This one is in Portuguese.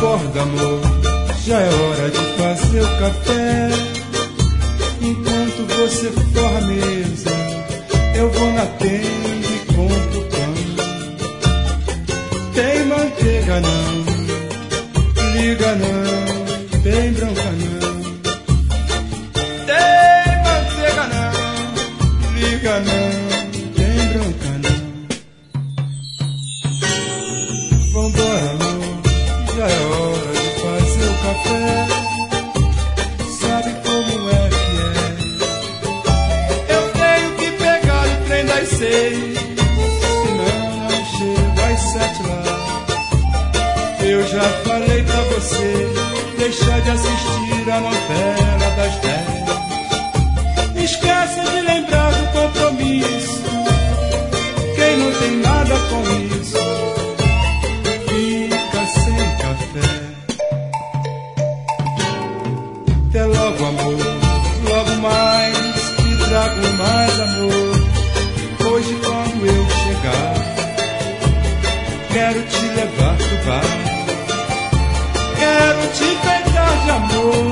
Acorda, amor, já é hora de fazer o café. Enquanto você forra a mesa, eu vou na tenda e compro pão. Tem manteiga não, liga não, tem bronca não. Tem manteiga não, liga não, tem bronca não. Vambora, amor, já é hora de fazer o café. Sabe como é que é? Eu tenho que pegar o trem das 6, senão não chego às 7 lá. Eu já falei pra você deixar de assistir a novela das 10. Esquece de lembrar do compromisso. Quem não tem nada com isso fica sem café. Até logo, amor, logo mais te trago mais amor. Hoje quando eu chegar, quero te levar pro bar. Quero te beijar de amor.